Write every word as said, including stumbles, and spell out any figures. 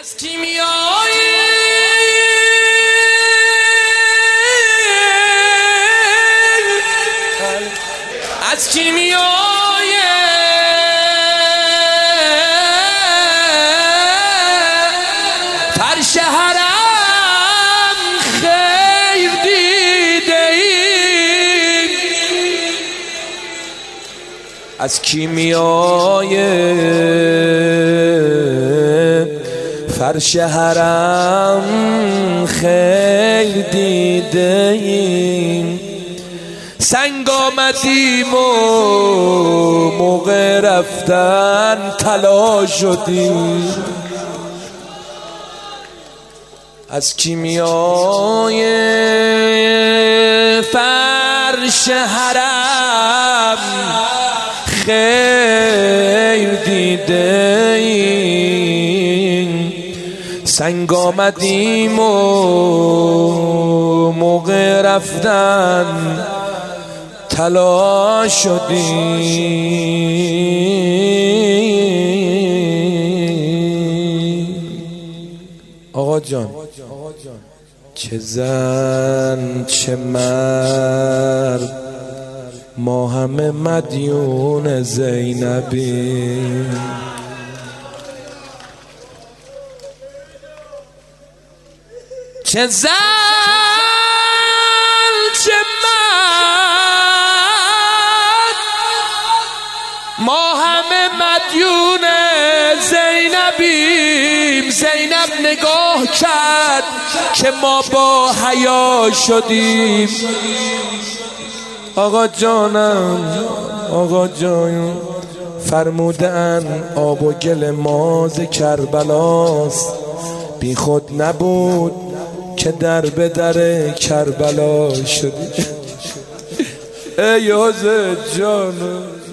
از کیمیای از کیمیای فرش حرم خیر دیده ایم، از کیمیای فرش حرم خیر دیده ایم. سنگ آمدیم و موقع رفتن طلا شدیم، از کیمیای فرش حرم خیر دیده ایم. سنگ آمدیم و موقع رفتن طلا شدیم. آقا جان چه زن چه مرد ما همه مدیون زینبیم، چه زن چه مرد ما همه مدیون زینبیم. زینب نگاه کرد که ما با حیا شدیم. آقا جانم آقا جانم فرمودن آب و گل ما ز کربلاست، بی خود نبود که در به در کربلا شدی. ای حضرت جانم